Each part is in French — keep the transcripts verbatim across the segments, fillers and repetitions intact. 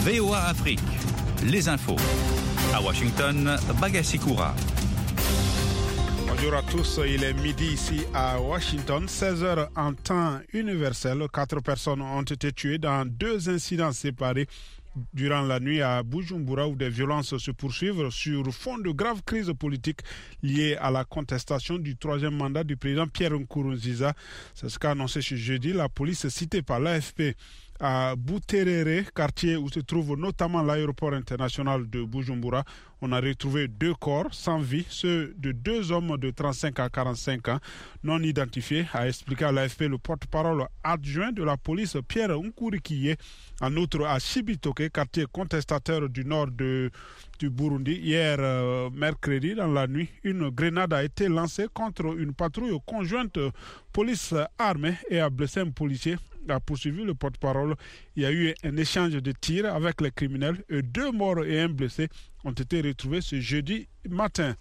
V O A Afrique, les infos. À Washington, Bagassi Koura. Bonjour à tous, il est midi ici à Washington, seize heures en temps universel. Quatre personnes ont été tuées dans deux incidents séparés durant la nuit à Bujumbura où des violences se poursuivent sur fond de graves crises politiques liées à la contestation du troisième mandat du président Pierre Nkurunziza. C'est ce qu'a annoncé ce jeudi la police citée par l'A F P. À Buterere, quartier où se trouve notamment l'aéroport international de Bujumbura, on a retrouvé deux corps sans vie, ceux de deux hommes de trente-cinq à quarante-cinq ans non identifiés, a expliqué à l'A F P le porte-parole adjoint de la police Pierre Nkurikiye. En outre, à Chibitoke, quartier contestataire du nord de, du Burundi, hier euh, mercredi dans la nuit, une grenade a été lancée contre une patrouille conjointe police armée et a blessé un policier. A poursuivi le porte-parole. Il y a eu un échange de tirs avec les criminels et deux morts et un blessé ont été retrouvés ce jeudi matin.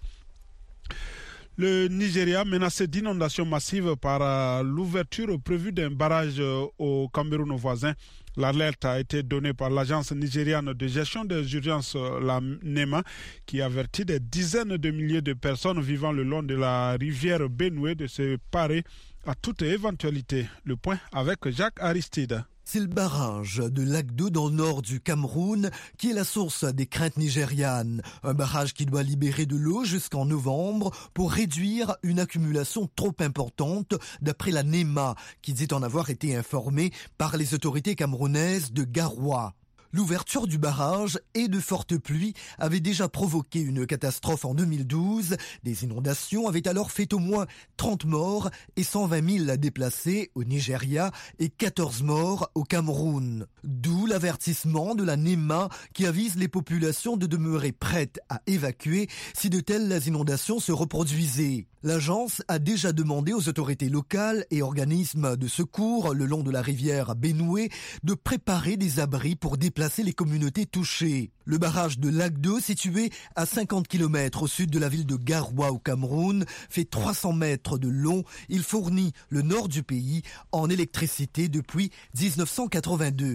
Le Nigeria, menacé d'inondations massives par euh, l'ouverture prévue d'un barrage euh, au Cameroun voisin. L'alerte a été donnée par l'agence nigériane de gestion des urgences, euh, la NEMA, qui avertit des dizaines de milliers de personnes vivant le long de la rivière Benue de se parer à toute éventualité. Le point avec Jacques Aristide. C'est le barrage de Lagdo dans le nord du Cameroun qui est la source des craintes nigérianes. Un barrage qui doit libérer de l'eau jusqu'en novembre pour réduire une accumulation trop importante d'après la NEMA qui dit en avoir été informée par les autorités camerounaises de Garoua. L'ouverture du barrage et de fortes pluies avaient déjà provoqué une catastrophe en deux mille douze. Des inondations avaient alors fait au moins trente morts et cent vingt mille déplacés au Nigeria et quatorze morts au Cameroun. D'où l'avertissement de la NEMA qui avise les populations de demeurer prêtes à évacuer si de telles inondations se reproduisaient. L'agence a déjà demandé aux autorités locales et organismes de secours le long de la rivière Benue de préparer des abris pour déplacer les communautés touchées. Le barrage de Lagdo, situé à cinquante kilomètres au sud de la ville de Garoua au Cameroun, fait trois cents mètres de long. Il fournit le nord du pays en électricité depuis dix-neuf cent quatre-vingt-deux.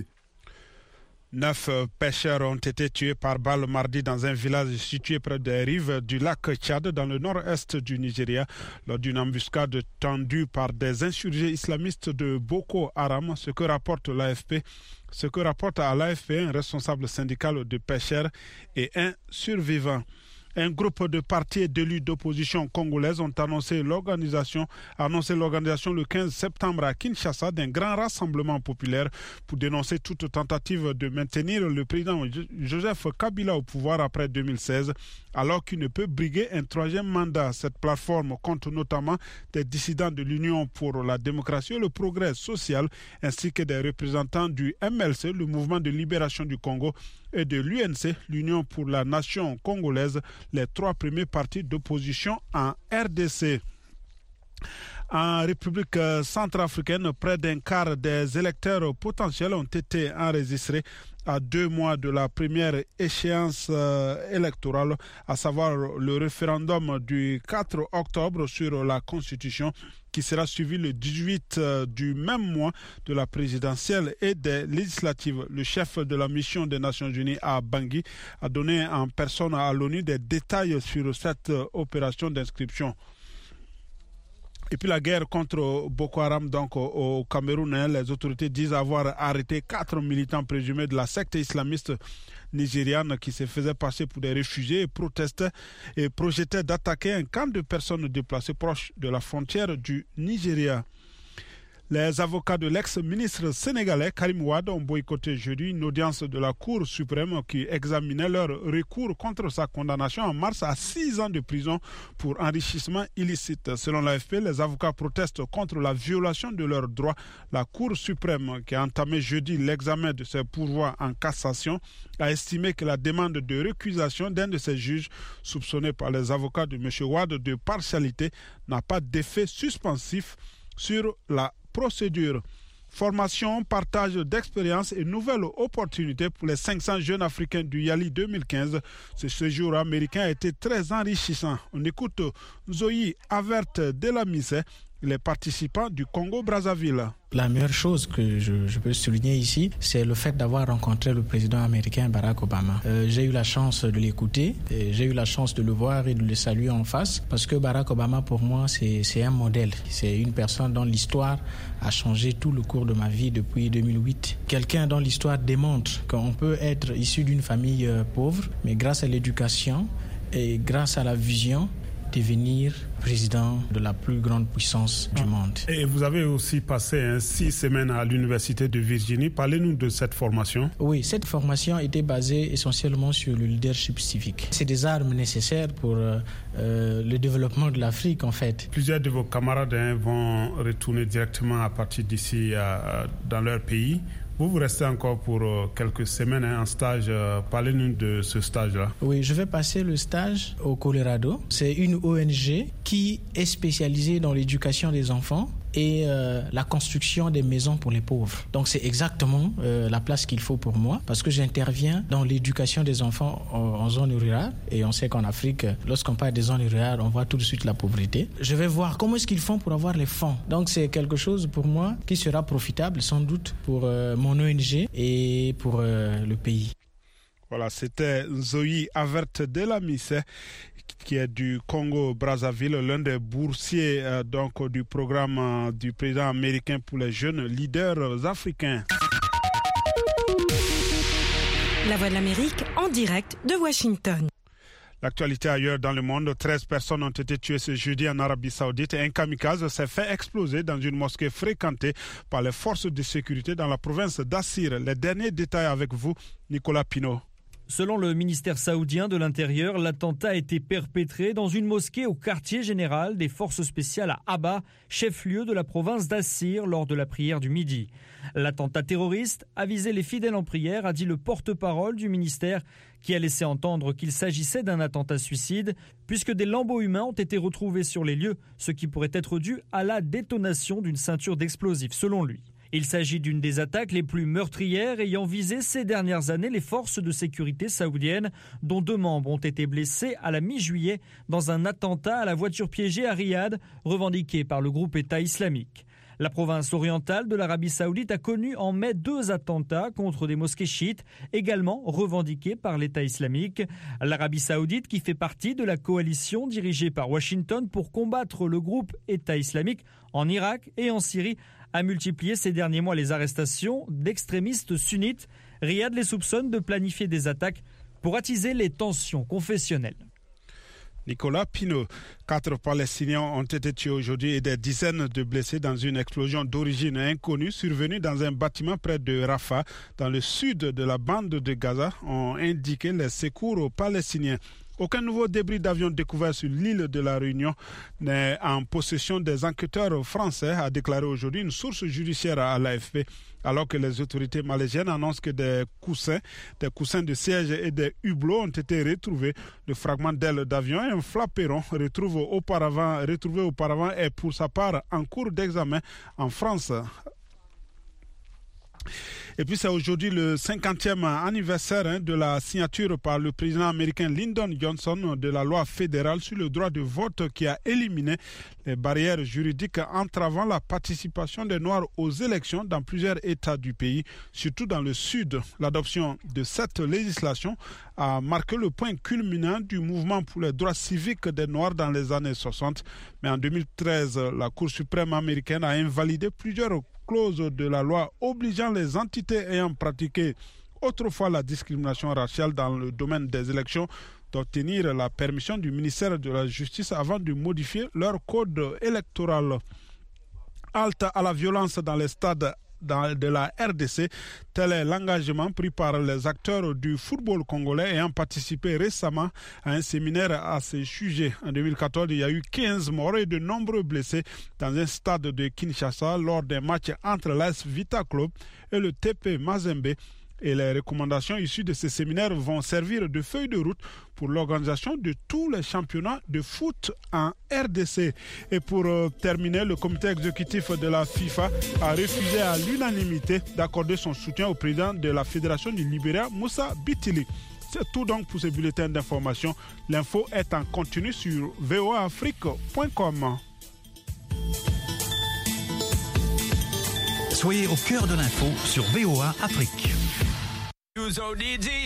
Neuf pêcheurs ont été tués par balle mardi dans un village situé près des rives du lac Tchad dans le nord-est du Nigeria lors d'une embuscade tendue par des insurgés islamistes de Boko Haram, ce que rapporte l'A F P. Ce que rapporte à l'A F P un responsable syndical de pêcheurs et un survivant. Un groupe de partis et d'élus d'opposition congolaise ont annoncé l'organisation, annoncé l'organisation le quinze septembre à Kinshasa d'un grand rassemblement populaire pour dénoncer toute tentative de maintenir le président Joseph Kabila au pouvoir après deux mille seize, alors qu'il ne peut briguer un troisième mandat. Cette plateforme compte notamment des dissidents de l'Union pour la démocratie et le progrès social, ainsi que des représentants du M L C, le mouvement de libération du Congo, et de l'U N C, l'Union pour la nation congolaise, les trois premiers partis d'opposition en R D C. En République centrafricaine, près d'un quart des électeurs potentiels ont été enregistrés à deux mois de la première échéance euh, électorale, à savoir le référendum du quatre octobre sur la Constitution, qui sera suivi le dix-huit euh, du même mois de la présidentielle et des législatives. Le chef de la mission des Nations Unies à Bangui a donné en personne à l'ONU des détails sur cette euh, opération d'inscription. Et puis la guerre contre Boko Haram, donc au, au Cameroun, hein, les autorités disent avoir arrêté quatre militants présumés de la secte islamiste nigériane qui se faisaient passer pour des réfugiés et protestaient et projetaient d'attaquer un camp de personnes déplacées proche de la frontière du Nigeria. Les avocats de l'ex-ministre sénégalais Karim Wade ont boycotté jeudi une audience de la Cour suprême qui examinait leur recours contre sa condamnation en mars à six ans de prison pour enrichissement illicite. Selon l'A F P, les avocats protestent contre la violation de leurs droits. La Cour suprême, qui a entamé jeudi l'examen de ses pourvois en cassation, a estimé que la demande de récusation d'un de ses juges, soupçonné par les avocats de M. Wade de partialité, n'a pas d'effet suspensif sur la procédure. Formation, partage d'expériences et nouvelles opportunités pour les cinq cents jeunes Africains du Yali deux mille quinze. Ce séjour américain a été très enrichissant. On écoute Zoï Avert Delamise, les participants du Congo-Brazzaville. La meilleure chose que je, je peux souligner ici, c'est le fait d'avoir rencontré le président américain Barack Obama. Euh, j'ai eu la chance de l'écouter, et j'ai eu la chance de le voir et de le saluer en face, parce que Barack Obama, pour moi, c'est, c'est un modèle. C'est une personne dont l'histoire a changé tout le cours de ma vie depuis deux mille huit. Quelqu'un dont l'histoire démontre qu'on peut être issu d'une famille euh, pauvre, mais grâce à l'éducation et grâce à la vision, devenir président de la plus grande puissance du monde. Et vous avez aussi passé hein, six semaines à l'Université de Virginie. Parlez-nous de cette formation. Oui, cette formation était basée essentiellement sur le leadership civique. C'est des armes nécessaires pour euh, euh, le développement de l'Afrique, en fait. Plusieurs de vos camarades hein, vont retourner directement à partir d'ici euh, dans leur pays. Vous, vous restez encore pour euh, quelques semaines hein, en stage. Euh, parlez-nous de ce stage-là. Oui, je vais passer le stage au Colorado. C'est une O N G qui est spécialisée dans l'éducation des enfants et euh, la construction des maisons pour les pauvres. Donc c'est exactement euh, la place qu'il faut pour moi, parce que j'interviens dans l'éducation des enfants en, en zone rurale, et on sait qu'en Afrique, lorsqu'on parle des zones rurales, on voit tout de suite la pauvreté. Je vais voir comment est-ce qu'ils font pour avoir les fonds. Donc c'est quelque chose pour moi qui sera profitable sans doute pour euh, mon O N G et pour euh, le pays. Voilà, c'était Zoï Averte Delamisse, qui est du Congo-Brazzaville, l'un des boursiers euh, donc, du programme euh, du président américain pour les jeunes leaders africains. La Voix de l'Amérique en direct de Washington. L'actualité ailleurs dans le monde, treize personnes ont été tuées ce jeudi en Arabie Saoudite. Un kamikaze s'est fait exploser dans une mosquée fréquentée par les forces de sécurité dans la province d'Assir. Les derniers détails avec vous, Nicolas Pinault. Selon le ministère saoudien de l'Intérieur, l'attentat a été perpétré dans une mosquée au quartier général des forces spéciales à Aba, chef-lieu de la province d'Assir, lors de la prière du midi. L'attentat terroriste a visé les fidèles en prière, a dit le porte-parole du ministère, qui a laissé entendre qu'il s'agissait d'un attentat suicide, puisque des lambeaux humains ont été retrouvés sur les lieux, ce qui pourrait être dû à la détonation d'une ceinture d'explosifs, selon lui. Il s'agit d'une des attaques les plus meurtrières ayant visé ces dernières années les forces de sécurité saoudiennes, dont deux membres ont été blessés à la mi-juillet dans un attentat à la voiture piégée à Riyad, revendiqué par le groupe État islamique. La province orientale de l'Arabie saoudite a connu en mai deux attentats contre des mosquées chiites, également revendiqués par l'État islamique. L'Arabie saoudite, qui fait partie de la coalition dirigée par Washington pour combattre le groupe État islamique en Irak et en Syrie, a multiplié ces derniers mois les arrestations d'extrémistes sunnites. Riyad les soupçonne de planifier des attaques pour attiser les tensions confessionnelles. Nicolas Pinault. Quatre Palestiniens ont été tués aujourd'hui et des dizaines de blessés dans une explosion d'origine inconnue survenue dans un bâtiment près de Rafah, dans le sud de la bande de Gaza, ont indiqué les secours aux Palestiniens. Aucun nouveau débris d'avion découvert sur l'île de la Réunion n'est en possession des enquêteurs français, a déclaré aujourd'hui une source judiciaire à l'A F P, alors que les autorités malaisiennes annoncent que des coussins, des coussins de siège et des hublots ont été retrouvés. Le fragment d'aile d'avion et un flaperon retrouvé auparavant, retrouvé auparavant est pour sa part en cours d'examen en France. Et puis c'est aujourd'hui le cinquantième anniversaire hein, de la signature par le président américain Lyndon Johnson de la loi fédérale sur le droit de vote qui a éliminé les barrières juridiques entravant la participation des Noirs aux élections dans plusieurs États du pays, surtout dans le Sud. L'adoption de cette législation a marqué le point culminant du mouvement pour les droits civiques des Noirs dans les années soixante. Mais en deux mille treize, la Cour suprême américaine a invalidé plusieurs clause de la loi obligeant les entités ayant pratiqué autrefois la discrimination raciale dans le domaine des élections d'obtenir la permission du ministère de la Justice avant de modifier leur code électoral. Halte à la violence dans les stades de la R D C, tel est l'engagement pris par les acteurs du football congolais ayant participé récemment à un séminaire à ce sujet. En deux mille quatorze, il y a eu quinze morts et de nombreux blessés dans un stade de Kinshasa lors des matchs entre l'A S Vita Club et le T P Mazembe. Et les recommandations issues de ces séminaires vont servir de feuille de route pour l'organisation de tous les championnats de foot en R D C. Et pour euh, terminer, le comité exécutif de la FIFA a refusé à l'unanimité d'accorder son soutien au président de la Fédération du Libéria, Moussa Bitili. C'est tout donc pour ce bulletin d'information. L'info est en continu sur v o a afrique point com. Soyez au cœur de l'info sur V O A Afrique.